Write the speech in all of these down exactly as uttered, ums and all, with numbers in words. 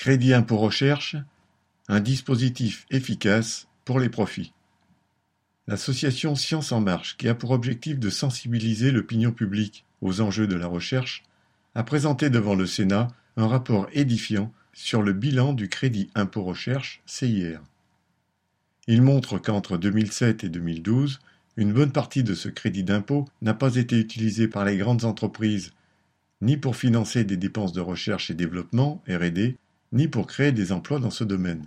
Crédit impôt recherche, un dispositif efficace pour les profits. L'association Science en Marche, qui a pour objectif de sensibiliser l'opinion publique aux enjeux de la recherche, a présenté devant le Sénat un rapport édifiant sur le bilan du crédit impôt recherche C I R. Il montre qu'entre deux mille sept et deux mille douze, une bonne partie de ce crédit d'impôt n'a pas été utilisée par les grandes entreprises ni pour financer des dépenses de recherche et développement, R et D, ni pour créer des emplois dans ce domaine.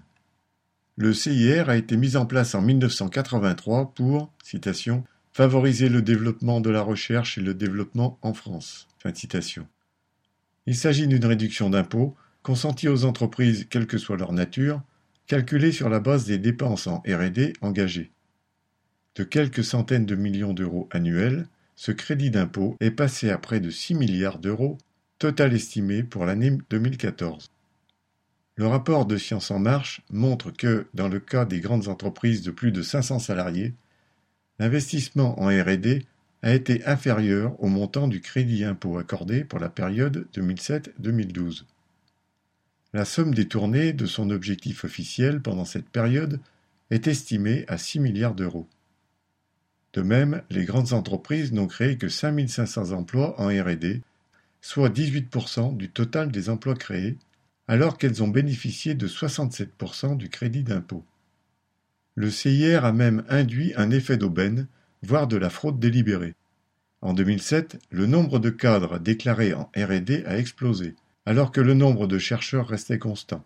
Le C I R a été mis en place en mille neuf cent quatre-vingt-trois pour, citation, « favoriser le développement de la recherche et le développement en France ». Fin de citation. Il s'agit d'une réduction d'impôt consentie aux entreprises, quelle que soit leur nature, calculée sur la base des dépenses en R et D engagées. De quelques centaines de millions d'euros annuels, ce crédit d'impôt est passé à près de six milliards d'euros, total estimé pour l'année deux mille quatorze. Le rapport de Science en Marche montre que, dans le cas des grandes entreprises de plus de cinq cents salariés, l'investissement en R et D a été inférieur au montant du crédit impôt accordé pour la période deux mille sept à deux mille douze. La somme détournée de son objectif officiel pendant cette période est estimée à six milliards d'euros. De même, les grandes entreprises n'ont créé que cinq mille cinq cents emplois en R et D, soit dix-huit pour cent du total des emplois créés, alors qu'elles ont bénéficié de soixante-sept pour cent du crédit d'impôt. Le C I R a même induit un effet d'aubaine, voire de la fraude délibérée. En deux mille sept, le nombre de cadres déclarés en R et D a explosé, alors que le nombre de chercheurs restait constant.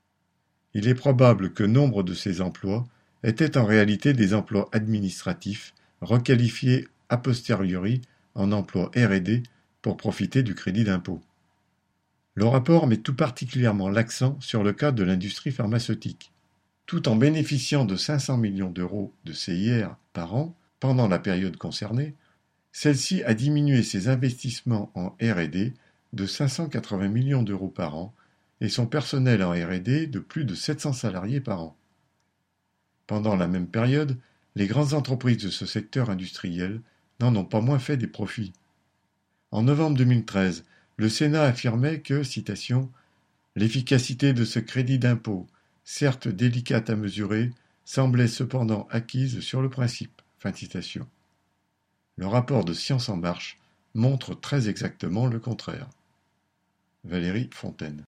Il est probable que nombre de ces emplois étaient en réalité des emplois administratifs, requalifiés a posteriori en emplois R et D pour profiter du crédit d'impôt. Le rapport met tout particulièrement l'accent sur le cas de l'industrie pharmaceutique. Tout en bénéficiant de cinq cents millions d'euros de C I R par an pendant la période concernée, celle-ci a diminué ses investissements en R et D de cinq cent quatre-vingts millions d'euros par an et son personnel en R et D de plus de sept cents salariés par an. Pendant la même période, les grandes entreprises de ce secteur industriel n'en ont pas moins fait des profits. En novembre deux mille treize, le Sénat affirmait que, citation, « l'efficacité de ce crédit d'impôt, certes délicate à mesurer, semblait cependant acquise sur le principe. » Fin de citation. Le rapport de Science en Marche montre très exactement le contraire. Valérie Fontaine.